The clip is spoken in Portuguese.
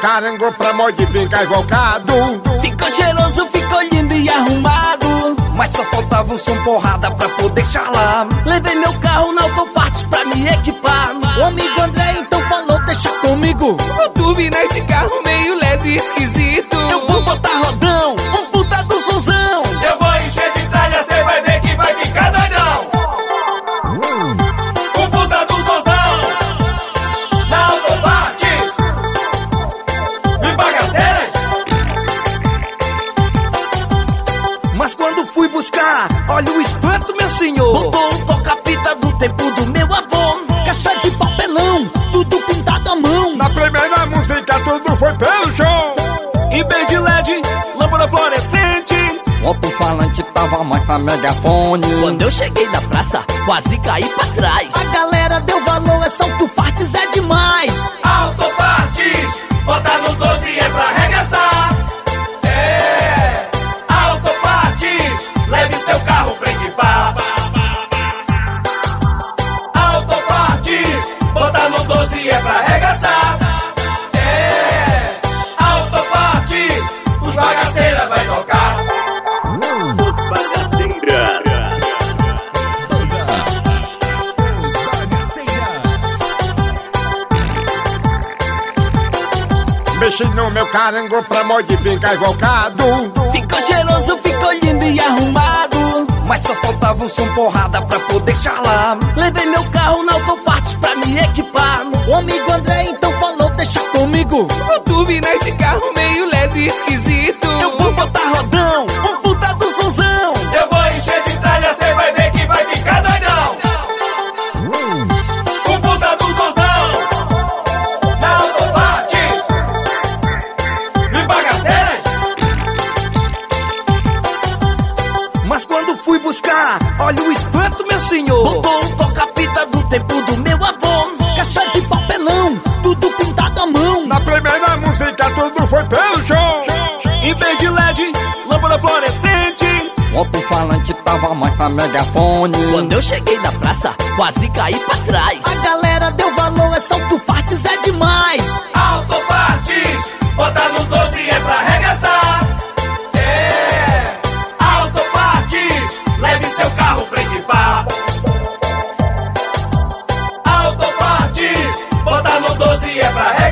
carango pra modificar invocado. Ficou cheiroso, ficou lindo e arrumado, mas só faltava um som porrada pra poder charlar. Levei meu carro na Autopartes pra me equipar. O amigo André então falou, deixa comigo. Eu tuve nesse carro meio leve e esquisito. Eu vou botar rodão, um puta do sonzão. Eu vou encher de tralha, cê vai ver que vai ficar doidão. Um puta do sonzão na Autopartes e bagaceiras. Mas quando fui buscar, olha o espanto, meu senhor. Botou um toca-fita do tempo do meu avô. Caixa de papelão, tudo pintado à mão. Na primeira música tudo foi pelo show. Em vez de LED, lâmpada fluorescente. O alto-falante tava mais pra megafone. Quando eu cheguei na praça, quase caí pra trás. A galera deu valor, essa Autopartes é demais. Autopartes, bota no 12 é pra arregaçar. É, Autopartes, leve seu carro pra equipar. Autopartes, bota no 12 é pra arregaçar. É, Autopartes, os bagaceiras vai tocar. Mexi no meu carango pra modificar invocado. Ficou cheiroso, ficou lindo e arrumado, mas só faltava um som porrada pra poder charlar. Levei meu carro na Autopartes pra me equipar. O amigo André então falou, deixa comigo. Eu tuve nesse carro meio leve e esquisito. Eu vou botar rodão, um puta do sonzão. Eu vou encher de tralha, cê vai ver que vai ficar doidão. Um puta do sonzão na Autopartes e bagaceiras. Mas quando fui buscar, olha o espanto, meu senhor. Botou um toca-fita do tempo do meu avô. Caixa de papelão, tudo pintado à mão. Na primeira música tudo foi pelo show. Em vez de LED, lâmpada fluorescente. O alto-falante tava mais pra megafone. Quando eu cheguei na praça, quase caí pra trás. A galera deu valor, essa Autopartes é demais. Autopartes, bota no 12 é pra arregaçar. É, Autopartes, leve seu carro pra equipar. Autopartes, bota no 12 é pra arregaçar.